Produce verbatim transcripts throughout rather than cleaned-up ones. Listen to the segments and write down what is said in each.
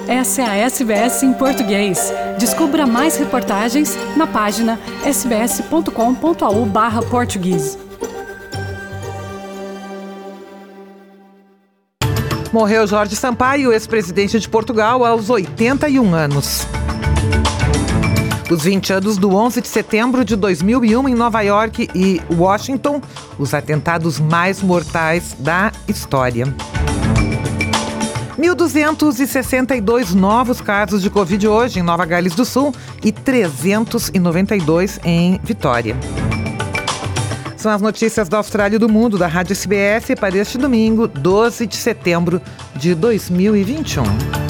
Essa é a S B S em português. Descubra mais reportagens na página sbs.com.au barra português. Morreu Jorge Sampaio, ex-presidente de Portugal, aos oitenta e um anos. Os vinte anos do onze de setembro de dois mil e um em Nova York e Washington, os atentados mais mortais da história. mil duzentos e sessenta e dois novos casos de Covid hoje em Nova Gales do Sul e trezentos e noventa e dois em Vitória. São as notícias da Austrália e do mundo da Rádio S B S para este domingo, doze de setembro de dois mil e vinte e um.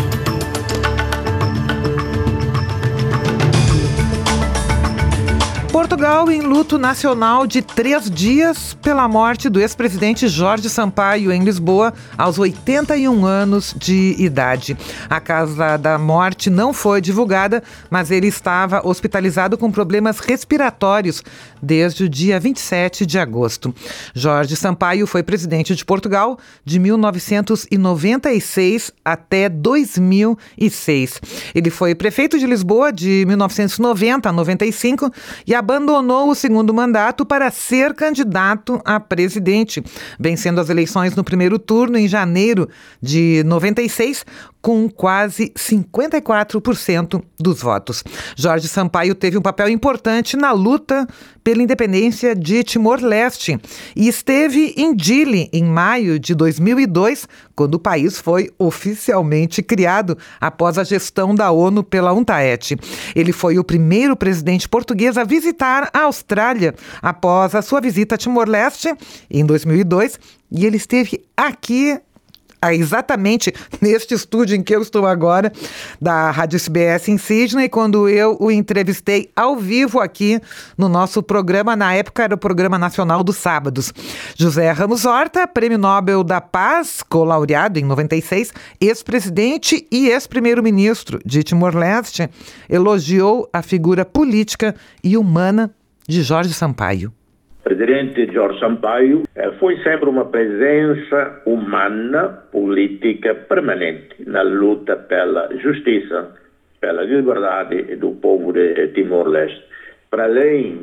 Portugal em luto nacional de três dias pela morte do ex-presidente Jorge Sampaio em Lisboa, aos oitenta e um anos de idade. A causa da morte não foi divulgada, mas ele estava hospitalizado com problemas respiratórios desde o dia vinte e sete de agosto. Jorge Sampaio foi presidente de Portugal de mil novecentos e noventa e seis até dois mil e seis. Ele foi prefeito de Lisboa de mil novecentos e noventa a noventa e cinco e abandonou o segundo mandato para ser candidato a presidente, vencendo as eleições no primeiro turno em janeiro de noventa e seis, com quase cinquenta e quatro por cento dos votos. Jorge Sampaio teve um papel importante na luta pela independência de Timor-Leste e esteve em Dili em maio de dois mil e dois, quando o país foi oficialmente criado após a gestão da ONU pela UNTAET. Ele foi o primeiro presidente português a visitar a Austrália após a sua visita a Timor-Leste em dois mil e dois, e ele esteve aqui exatamente neste estúdio em que eu estou agora, da Rádio S B S em Sydney, quando eu o entrevistei ao vivo aqui no nosso programa, na época era o Programa Nacional dos Sábados. José Ramos Horta, Prêmio Nobel da Paz, co-laureado em noventa e seis, ex-presidente e ex-primeiro-ministro de Timor-Leste, elogiou a figura política e humana de Jorge Sampaio. O presidente Jorge Sampaio foi sempre uma presença humana, política permanente na luta pela justiça, pela liberdade do povo de Timor-Leste. Para além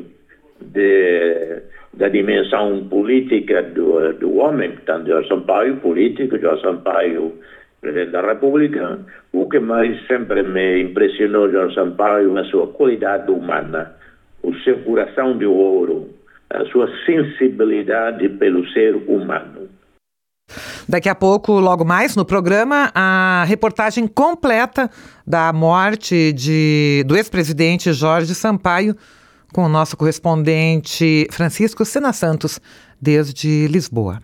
de, da dimensão política do, do homem, portanto, Jorge Sampaio, político, Jorge Sampaio, presidente da República, o que mais sempre me impressionou Jorge Sampaio é a sua qualidade humana, o seu coração de ouro, a sua sensibilidade pelo ser humano. Daqui a pouco, logo mais no programa, a reportagem completa da morte de, do ex-presidente Jorge Sampaio, com o nosso correspondente Francisco Sena Santos, desde Lisboa.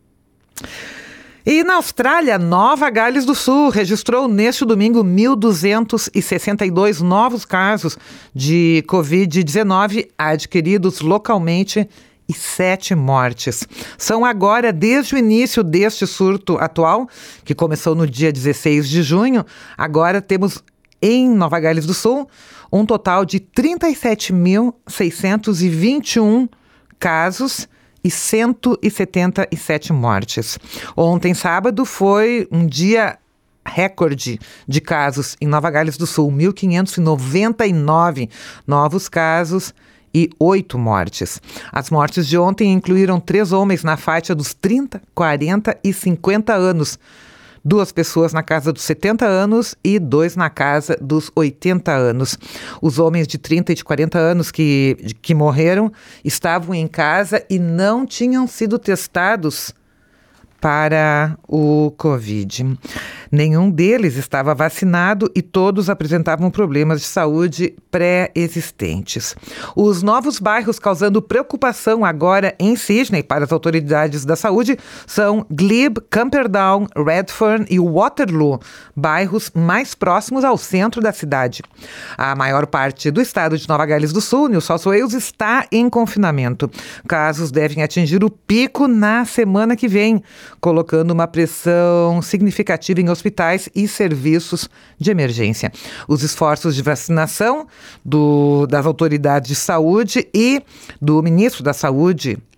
E na Austrália, Nova Gales do Sul registrou neste domingo mil duzentos e sessenta e dois novos casos de covid dezenove adquiridos localmente e sete mortes. São agora, desde o início deste surto atual, que começou no dia dezesseis de junho, agora temos em Nova Gales do Sul um total de trinta e sete mil seiscentos e vinte e um casos e cento e setenta e sete mortes. Ontem, sábado, foi um dia recorde de casos em Nova Gales do Sul, mil quinhentos e noventa e nove novos casos e oito mortes. As mortes de ontem incluíram três homens na faixa dos trinta, quarenta e cinquenta anos, duas pessoas na casa dos setenta anos e dois na casa dos oitenta anos. Os homens de trinta e de quarenta anos que, que morreram estavam em casa e não tinham sido testados para o Covid. Nenhum deles estava vacinado e todos apresentavam problemas de saúde pré-existentes. Os novos bairros causando preocupação agora em Sydney para as autoridades da saúde são Glebe, Camperdown, Redfern e Waterloo, bairros mais próximos ao centro da cidade. A maior parte do estado de Nova Gales do Sul, New South Wales, está em confinamento. Casos devem atingir o pico na semana que vem, colocando uma pressão significativa em hospitais e serviços de emergência. Os esforços de vacinação do, das autoridades de saúde e do ministro da Saúde,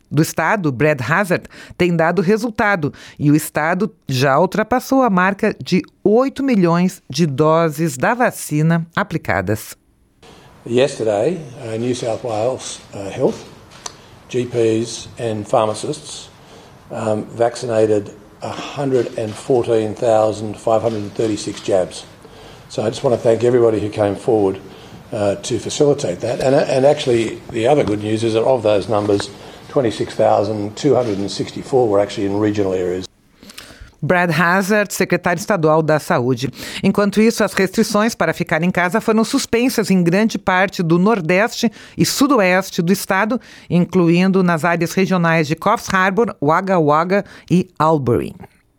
do estado, Brad Hazard, tem dado resultado e o estado já ultrapassou a marca de oito milhões de doses da vacina aplicadas. Yesterday, uh, New South Wales uh, Health, G Ps and pharmacists um, vaccinated one hundred fourteen thousand five hundred thirty-six jabs. So I just want to thank everybody who came forward uh, to facilitate that. And, and actually, the other good news is that of those numbers, twenty-six thousand two hundred sixty-four were actually in regional areas. Brad Hazard, secretário estadual da Saúde. Enquanto isso, as restrições para ficar em casa foram suspensas em grande parte do Nordeste e Sudoeste do estado, incluindo nas áreas regionais de Coffs Harbour, Wagga Wagga e Albury.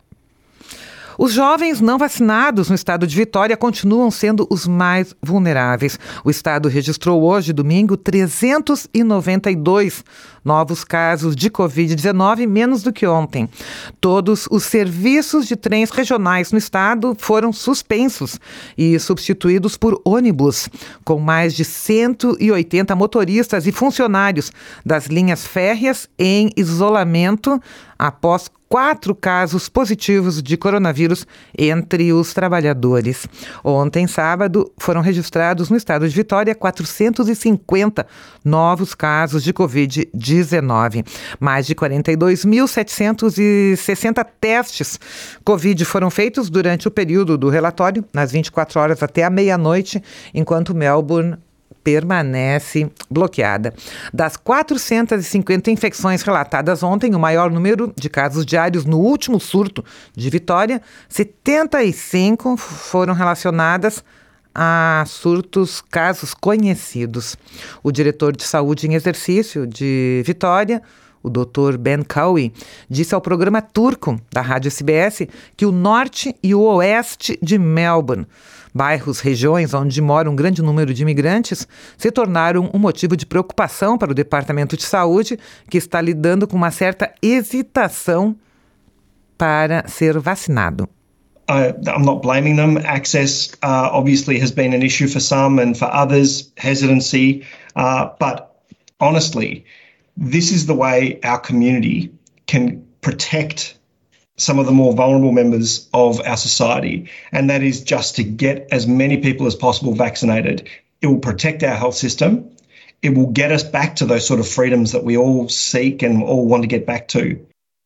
Os jovens não vacinados no estado de Vitória continuam sendo os mais vulneráveis. O estado registrou hoje, domingo, trezentos e noventa e dois novos casos de covid dezenove, menos do que ontem. Todos os serviços de trens regionais no estado foram suspensos e substituídos por ônibus, com mais de cento e oitenta motoristas e funcionários das linhas férreas em isolamento após quatro casos positivos de coronavírus entre os trabalhadores. Ontem, sábado, foram registrados no estado de Vitória quatrocentos e cinquenta novos casos de covid dezenove. Mais de quarenta e dois mil setecentos e sessenta testes Covid foram feitos durante o período do relatório, nas vinte e quatro horas até a meia-noite, enquanto Melbourne permanece bloqueada. Das quatrocentas e cinquenta infecções relatadas ontem, o maior número de casos diários no último surto de Vitória, setenta e cinco foram relacionadas a surtos, casos conhecidos. O diretor de saúde em exercício de Vitória, o doutor Ben Cowie, disse ao programa turco da Rádio S B S que o norte e o oeste de Melbourne, bairros, regiões onde mora um grande número de imigrantes, se tornaram um motivo de preocupação para o Departamento de Saúde, que está lidando com uma certa hesitação para ser vacinado. Uh, I'm not blaming them. Access uh, obviously has been an issue for some, and for others, hesitancy. Uh, but honestly, this is the way our community can protect some of the more vulnerable members of our society, and that is just to get as many people as possible vaccinated. It will protect our health system. It will get us back to those sort of freedoms that we all seek and all want to get back to.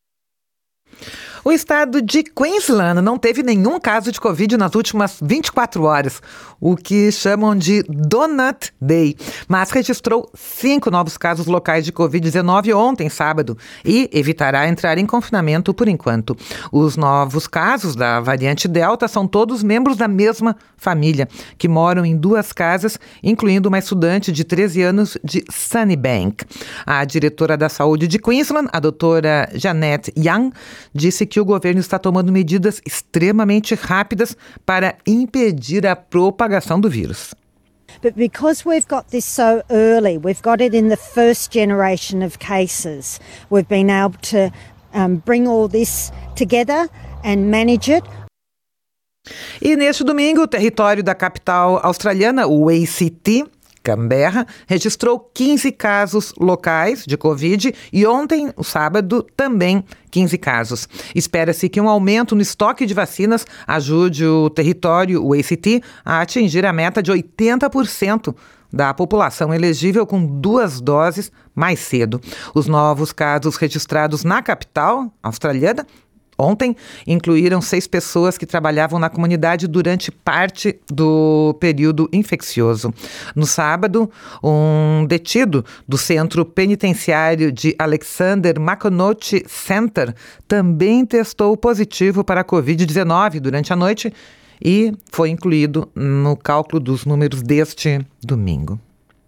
O estado de Queensland não teve nenhum caso de Covid nas últimas vinte e quatro horas, o que chamam de Donut Day, mas registrou cinco novos casos locais de covid dezenove ontem, sábado, e evitará entrar em confinamento por enquanto. Os novos casos da variante Delta são todos membros da mesma família, que moram em duas casas, incluindo uma estudante de treze anos de Sunnybank. A diretora da saúde de Queensland, a doutora Janet Young, disse que o governo está tomando medidas extremamente rápidas para impedir a propagação do vírus. But because we've got this so early, we've got it in the first generation of cases, we've been able to um, bring all this together and manage it. E neste domingo, o território da capital australiana, o A C T, Canberra, registrou quinze casos locais de Covid e ontem, o sábado, também quinze casos. Espera-se que um aumento no estoque de vacinas ajude o território, o A C T, a atingir a meta de oitenta por cento da população elegível com duas doses mais cedo. Os novos casos registrados na capital australiana ontem incluíram seis pessoas que trabalhavam na comunidade durante parte do período infeccioso. No sábado, um detido do centro penitenciário de Alexander McNaughton Center também testou positivo para a covid dezenove durante a noite e foi incluído no cálculo dos números deste domingo.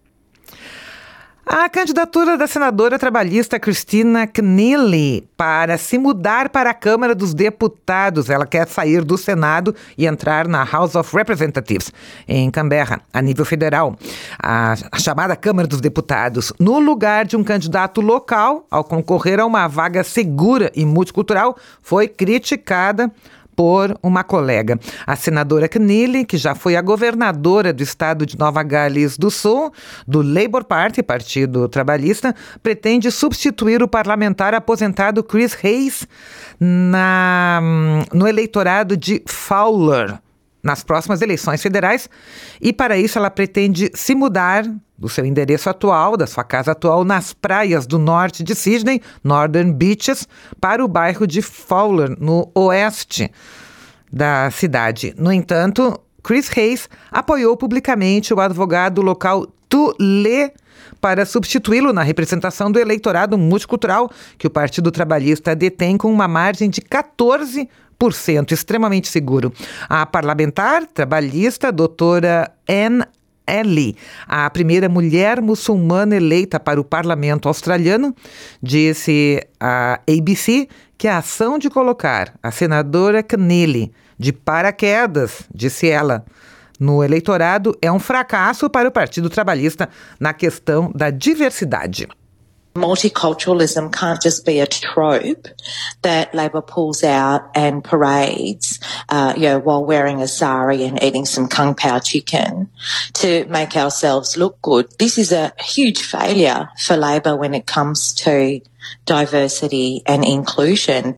A candidatura da senadora trabalhista Christina Keneally para se mudar para a Câmara dos Deputados. Ela quer sair do Senado e entrar na House of Representatives, em Canberra, a nível federal. A, a chamada Câmara dos Deputados, no lugar de um candidato local, ao concorrer a uma vaga segura e multicultural, foi criticada por uma colega. A senadora Keneally, que já foi a governadora do estado de Nova Gales do Sul, do Labour Party, Partido Trabalhista, pretende substituir o parlamentar aposentado Chris Hayes na, no eleitorado de Fowler nas próximas eleições federais, e para isso ela pretende se mudar do seu endereço atual, da sua casa atual, nas praias do norte de Sydney, Northern Beaches, para o bairro de Fowler, no oeste da cidade. No entanto, Chris Hayes apoiou publicamente o advogado local Tu Le para substituí-lo na representação do eleitorado multicultural que o Partido Trabalhista detém com uma margem de catorze por cento, extremamente seguro. A parlamentar trabalhista, doutora Anne Ely, a primeira mulher muçulmana eleita para o parlamento australiano, disse à A B C que a ação de colocar a senadora Keneally de paraquedas, disse ela, no eleitorado é um fracasso para o Partido Trabalhista na questão da diversidade. Multiculturalism can't just be a trope that Labor pulls out and parades, uh, you know, while wearing a sari and eating some kung pao chicken to make ourselves look good. This is a huge failure for Labor when it comes to diversity and inclusion.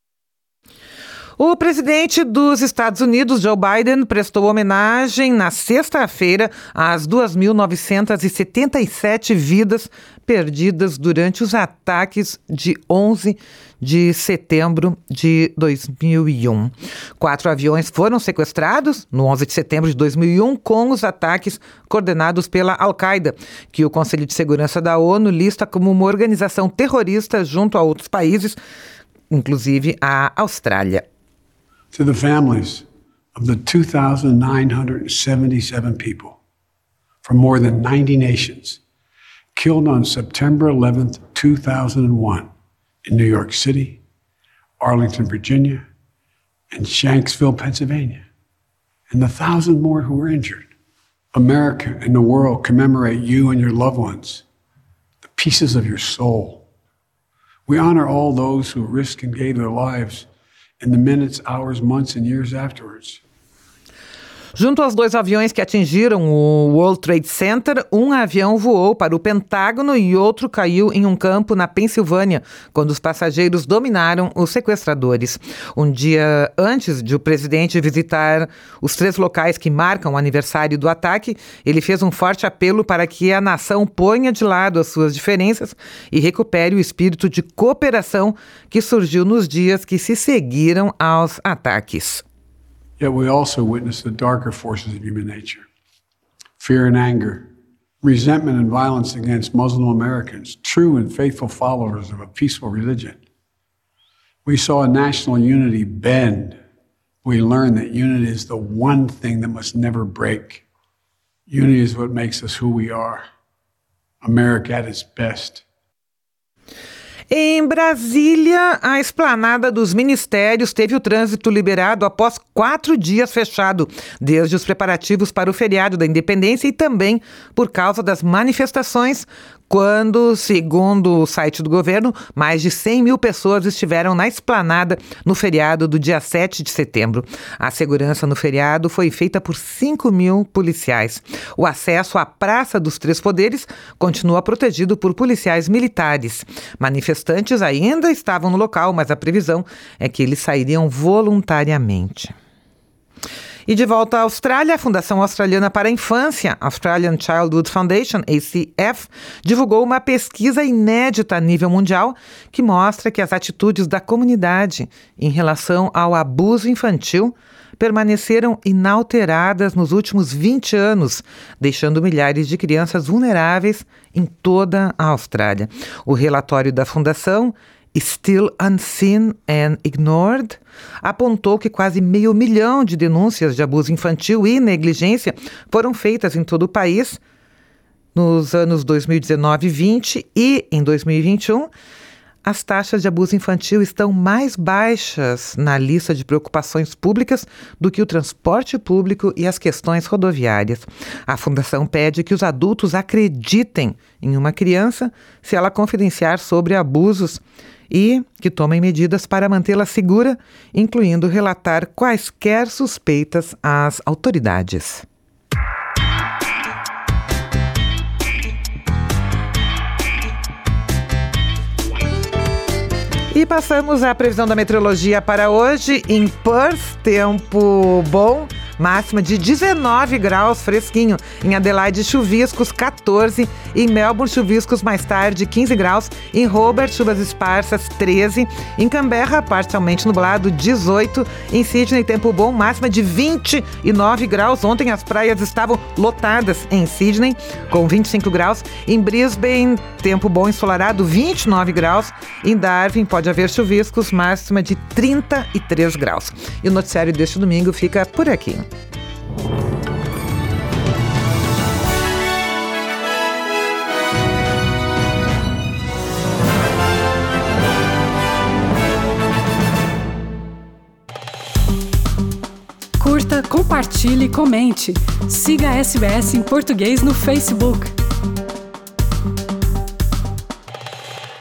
O presidente dos Estados Unidos, Joe Biden, prestou homenagem na sexta-feira às duas mil novecentas e setenta e sete vidas perdidas durante os ataques de onze de setembro de dois mil e um. Quatro aviões foram sequestrados no onze de setembro de dois mil e um com os ataques coordenados pela Al-Qaeda, que o Conselho de Segurança da ONU lista como uma organização terrorista junto a outros países, inclusive a Austrália. To the families of the two thousand nine hundred seventy-seven people from more than ninety nations killed on September eleventh, two thousand one in New York City, Arlington, Virginia, and Shanksville, Pennsylvania, and the thousand more who were injured. America and the world commemorate you and your loved ones, the pieces of your soul. We honor all those who risked and gave their lives in the minutes, hours, months, and years afterwards. Junto aos dois aviões que atingiram o World Trade Center, um avião voou para o Pentágono e outro caiu em um campo na Pensilvânia, quando os passageiros dominaram os sequestradores. Um dia antes de o presidente visitar os três locais que marcam o aniversário do ataque, ele fez um forte apelo para que a nação ponha de lado as suas diferenças e recupere o espírito de cooperação que surgiu nos dias que se seguiram aos ataques. Yet we also witness the darker forces of human nature. Fear and anger, resentment and violence against Muslim Americans, true and faithful followers of a peaceful religion. We saw national unity bend. We learned that unity is the one thing that must never break. Unity is what makes us who we are. America at its best. Em Brasília, a esplanada dos ministérios teve o trânsito liberado após quatro dias fechado, desde os preparativos para o feriado da Independência e também por causa das manifestações, quando, segundo o site do governo, mais de cem mil pessoas estiveram na esplanada no feriado do dia sete de setembro. A segurança no feriado foi feita por cinco mil policiais. O acesso à Praça dos Três Poderes continua protegido por policiais militares. Manifestantes ainda estavam no local, mas a previsão é que eles sairiam voluntariamente. E de volta à Austrália, a Fundação Australiana para a Infância, Australian Childhood Foundation, A C F, divulgou uma pesquisa inédita a nível mundial que mostra que as atitudes da comunidade em relação ao abuso infantil permaneceram inalteradas nos últimos vinte anos, deixando milhares de crianças vulneráveis em toda a Austrália. O relatório da Fundação Still Unseen and Ignored apontou que quase meio milhão de denúncias de abuso infantil e negligência foram feitas em todo o país nos anos dois mil e dezenove e vinte e em dois mil e vinte e um. As taxas de abuso infantil estão mais baixas na lista de preocupações públicas do que o transporte público e as questões rodoviárias. A Fundação pede que os adultos acreditem em uma criança se ela confidenciar sobre abusos e que tomem medidas para mantê-la segura, incluindo relatar quaisquer suspeitas às autoridades. E passamos à previsão da meteorologia para hoje. Em Perth, tempo bom, máxima de dezenove graus, fresquinho. Em Adelaide, chuviscos, catorze. Em Melbourne, chuviscos mais tarde, quinze graus. Em Hobart, chuvas esparsas, treze. Em Canberra, parcialmente nublado, dezoito. Em Sydney, tempo bom, máxima de vinte e nove graus. Ontem as praias estavam lotadas em Sydney, com vinte e cinco graus. Em Brisbane, tempo bom, ensolarado, vinte e nove graus. Em Darwin, pode haver chuviscos, máxima de trinta e três graus. E o noticiário deste domingo fica por aqui. Curta, compartilhe, comente. Siga a S B S em português no Facebook.